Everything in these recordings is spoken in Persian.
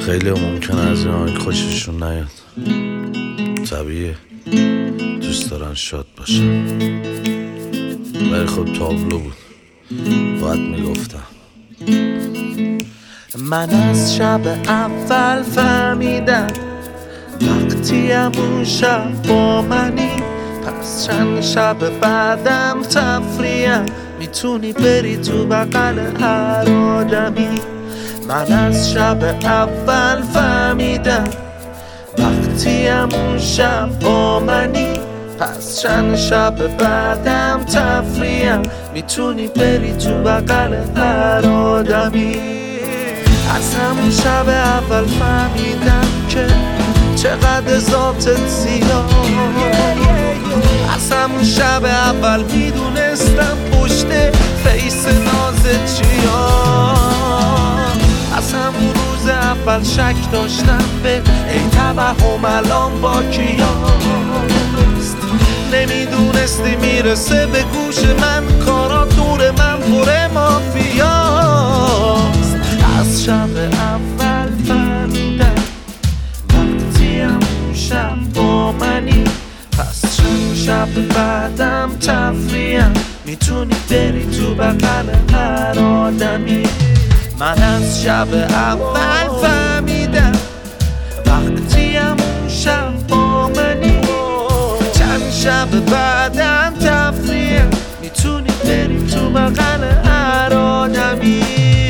خیلی ممکنه از این آهنگ خوششون نیاد، طبیعیه، دوست دارن شاد باشن، ولی خب تابلو بود، باید میگفتم. من از شب اول فهمیدم وقتی همون شب با منی، پس چند شب بعدم تفریم میتونی بری تو بغل هر آدمی. من از شب اول فهمیدم وقتی همون شب با منی، پس چند شب بعدم تفریم میتونی بری تو بغل هر آدمی. از همون شب اول فهمیدم که چقدر ذاتت زیاد، از همون شب اول میدونستم پشت فیس نازت چیاد. از همون روز اول شک داشتم به این توهم الان با کیاست. نمیدونستی میرسه به گوش من کارا دور من پر مافیاست. از شب اول فهمیدم وقتی همون شب با منی، پس چند شب بعدم تفریم میتونی بری تو بغل هر آدمی. من از شب اول فهمیدم وقتی همون شب با منی، چند شب بعدم تفریم میتونی بری تو بغل هر آدمی.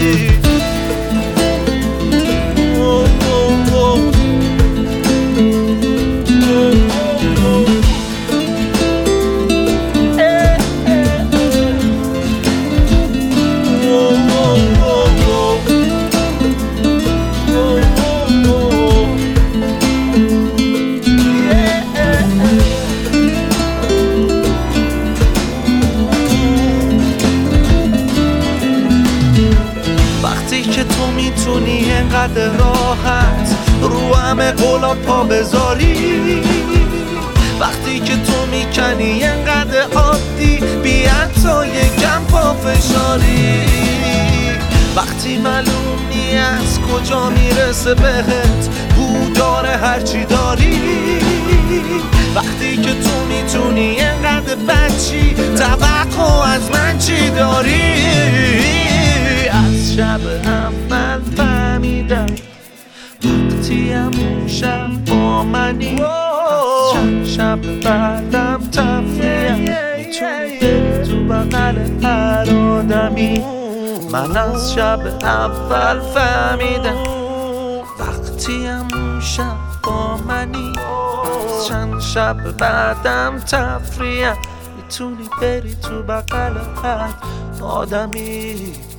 که تو میتونی انقدر راحت رو همه قولا پا بذاری، وقتی که تو میکنی انقدر عادی بی حتی یکم پا فشاری، وقتی معلوم نی از کجا میرسه بهت بو داره هرچی داری، وقتی که تو میتونی انقدر بچی توقع از من چی داری. از شب اول فهمیدم وقتی همون شب با منی، از چند شب بعدم تفریم میتونی بری تو بغل هر آدمی. من از شب اول فهمیدم وقتی همون شب با منی، از چند شب بعدم تفریم میتونی بری تو بغل هر آدمی.